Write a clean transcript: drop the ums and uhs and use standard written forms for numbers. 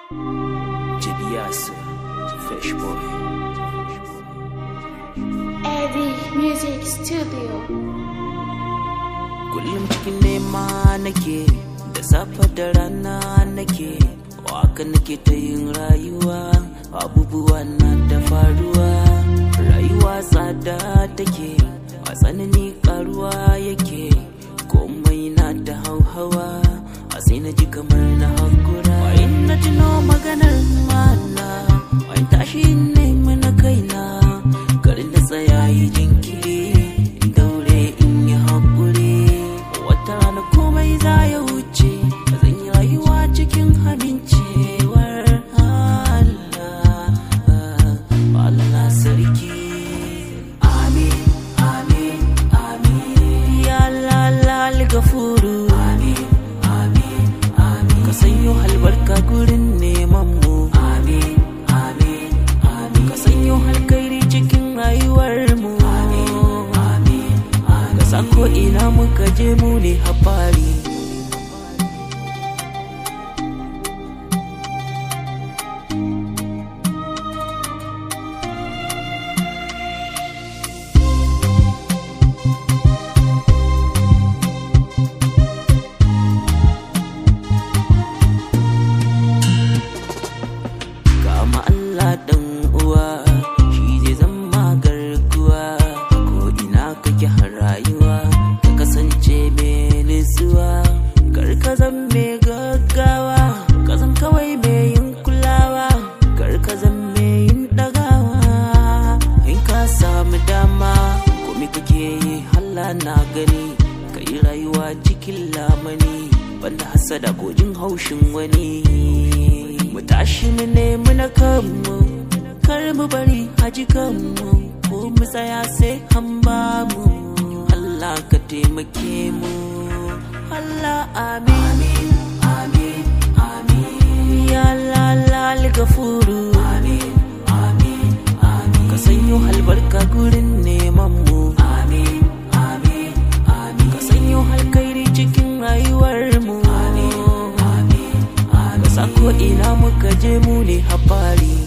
JBS, Fresh Boy. Eddie Music Studio. Kullum cikin nema nake, da safe da rana nake, waka nake ta yin rayuwa, abubuwa na da faruwa. Rayuwa tsada take, a tsanani karuwa yake, komai na da hauhawa, a sai na ji kamar na hakura. Wayin na tuno maganar mana, wayin tashi nemi na kaina, garin da tsaya yi jinkiri, in daure in yi haƙuri. Wata rana komai za ya wuce, zan yi rayuwa cikin amincewar Allah, Allah sarki. Amin, amin, amin. Ya Allah, Gafuru. Amin, amin, amin. Ka sanyo albarka gurin neman mu. Amin, amin, amin. Ka sanyo alkhairi cikin rayuwar mu. Amin, amin, amin. Ka sa ko ina muka je mu ne hafari. Kama Allah dan uwa, shi zai zama garkuwa. Ko ina kake har rayuwa, ka kasance mai nutsuwa. Kar ka zam mai gaggawa, ka zam kawai mai yin kulawa. Kar ka zam mai yin dagawa, in ka samu dama. Komai kake yi Allah na gani, ka yi rayuwa cikin lamani, banda hasada ko jin haushin wani. Mu tashi mu nemi na kanmu, kar mu bari haji kanmu, ko mu tsaya sai an ba mu. Allah ka taimake mu, Allah amin, amin, amin. Ya Allah, Gafuru. Amin, amin, amin. Ka sanyo albarka gurin neman mu. Amin, amin, amin. Ka sanyo alkhairi cikin rayuwar mu. Amin, amin, amin. Ka sa ko ina muka je mu ne hafari.